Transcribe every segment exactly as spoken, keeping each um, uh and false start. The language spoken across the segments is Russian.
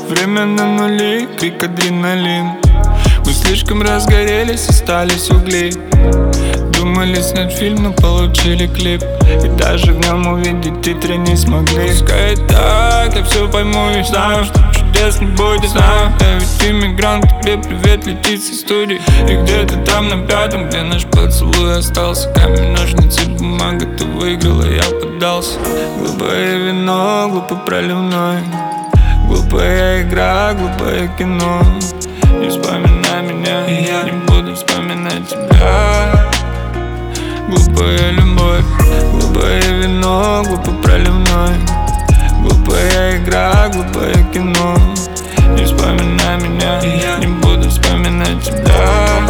Время на нули, крик адреналин. Мы слишком разгорелись, остались угли. Думали снять фильм, но получили клип. И даже в нем увидеть титры не смогли. Пускай так, я все пойму и знаю, что чудес не будет, знаю. Я ведь иммигрант, тебе привет летит со студии. И где-то там на пятом, где наш поцелуй остался, камень, ножницы, бумага, ты выиграла, я поддался. Глупое вино, глупо проливной. Глупая игра, глупое кино. Не вспоминай меня, и я не буду вспоминать тебя. Глупая любовь, глупое вино, глупо проливной. Глупая игра, глупое кино. Не вспоминай меня, и я не буду вспоминать тебя.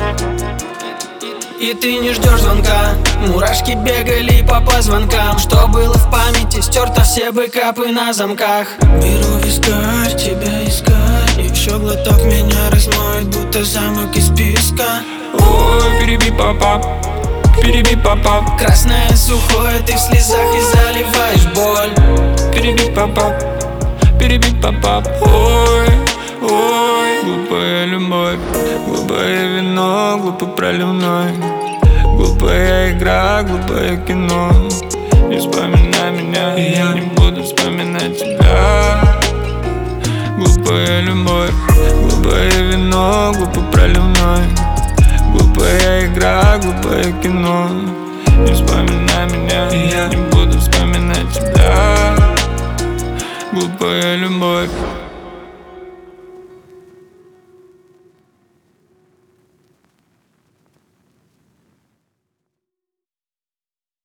И ты не ждешь звонка, мурашки бегали по позвонкам. Что было в памяти, стерто все бэкапы на замках. Беру вискарь, тебя искать. Еще глоток меня размоет, будто замок из песка. Ой, переби папа, переби папа. Красное сухое, ты в слезах и заливаешь боль. Переби папа, переби папа. Ой, ой, глупая любовь, глупое вино, глупо проливной. Глупая игра, глупое кино. Не вспоминай меня, и я не буду вспоминать тебя. Глупая любовь, глупое вино, глупо проливной. Глупая игра, глупое кино. Не вспоминай меня, и я не буду вспоминать тебя. Глупая любовь.